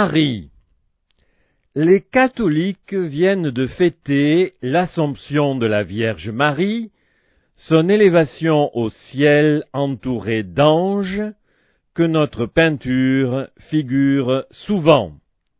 Marie. Les catholiques viennent de fêter l'Assomption de la Vierge Marie, son élévation au ciel entourée d'anges, que notre peinture figure souvent.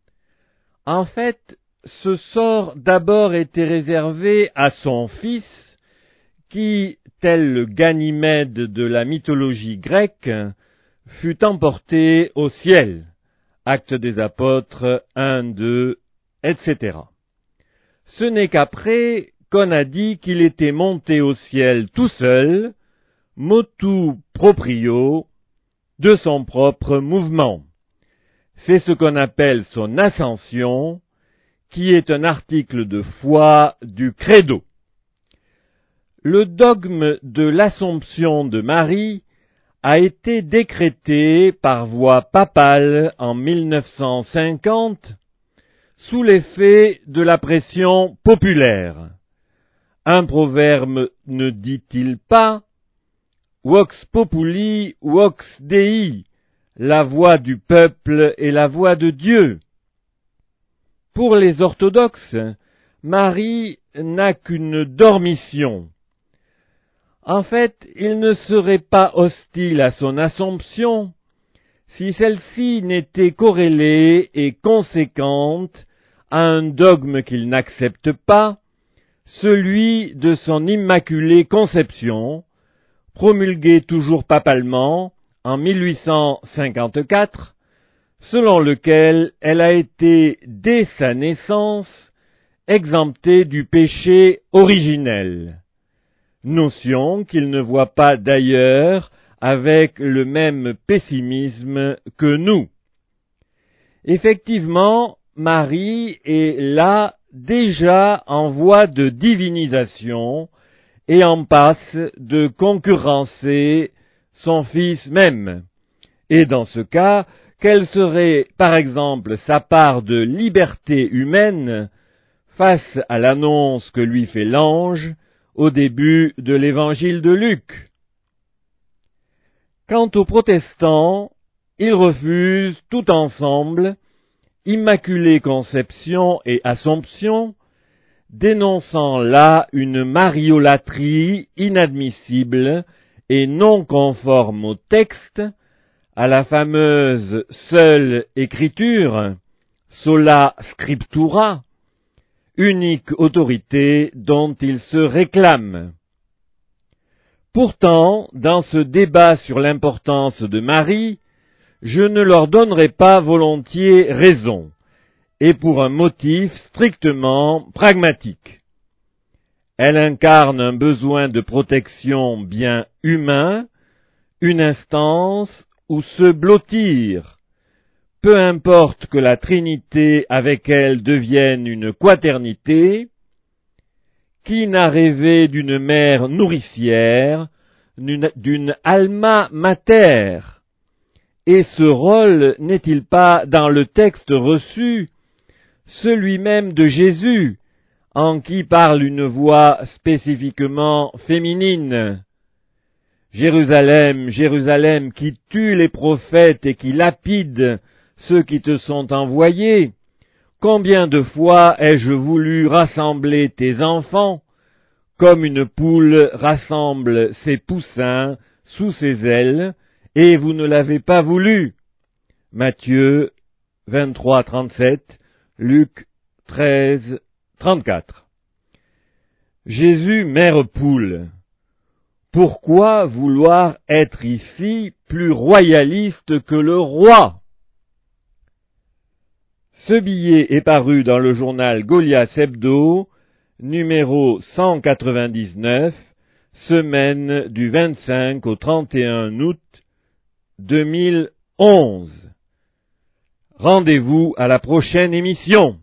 En fait, ce sort d'abord était réservé à son fils, qui, tel le Ganymède de la mythologie grecque, fut emporté au ciel. Actes des Apôtres 1, 2, etc. Ce n'est qu'après qu'on a dit qu'il était monté au ciel tout seul, motu proprio, de son propre mouvement. C'est ce qu'on appelle son ascension, qui est un article de foi du credo. Le dogme de l'Assomption de Marie a été décrété par voie papale en 1950 sous l'effet de la pression populaire. Un proverbe ne dit-il pas « Vox populi, vox Dei », la voix du peuple est la voix de Dieu. Pour les orthodoxes, Marie n'a qu'une dormition. En fait, il ne serait pas hostile à son Assomption si celle-ci n'était corrélée et conséquente à un dogme qu'il n'accepte pas, celui de son Immaculée Conception, promulgué toujours papalement en 1854, selon lequel elle a été, dès sa naissance, exemptée du péché originel. Notion qu'il ne voit pas d'ailleurs avec le même pessimisme que nous. Effectivement, Marie est là déjà en voie de divinisation et en passe de concurrencer son Fils même. Et dans ce cas, quelle serait par exemple sa part de liberté humaine face à l'annonce que lui fait l'ange au début de l'évangile de Luc? Quant aux protestants, ils refusent tout ensemble Immaculée Conception et Assomption, dénonçant là une mariolâtrie inadmissible et non conforme au texte, à la fameuse seule écriture, sola scriptura, unique autorité dont ils se réclament. Pourtant, dans ce débat sur l'importance de Marie, je ne leur donnerai pas volontiers raison, et pour un motif strictement pragmatique. Elle incarne un besoin de protection bien humain, une instance où se blottir. Peu importe que la Trinité avec elle devienne une quaternité, qui n'a rêvé d'une mère nourricière, d'une alma mater? Et ce rôle n'est-il pas dans le texte reçu, celui même de Jésus, en qui parle une voix spécifiquement féminine? Jérusalem, Jérusalem, qui tue les prophètes et qui lapide ceux qui te sont envoyés, combien de fois ai-je voulu rassembler tes enfants, comme une poule rassemble ses poussins sous ses ailes, et vous ne l'avez pas voulu. Matthieu 23, 37, Luc 13, 34. Jésus, mère poule. Pourquoi vouloir être ici plus royaliste que le roi? Ce billet est paru dans le journal Goliath Hebdo, numéro 199, semaine du 25 au 31 août 2011. Rendez-vous à la prochaine émission.